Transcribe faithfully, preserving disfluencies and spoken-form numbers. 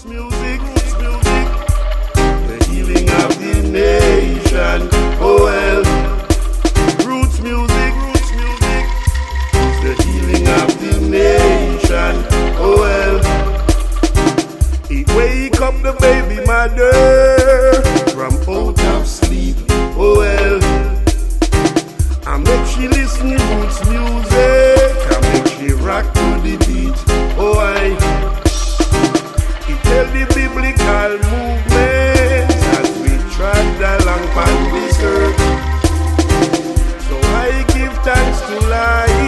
roots music, roots music, the healing of the nation. Oh well, roots music, roots music, the healing of the nation. Oh well, it wake up the baby mother from out of sleep. Oh well, I make she listen roots music, I make she rock to the beat. Oh I, it tell the biblical movement as we trod along on this earth. So I give thanks to life.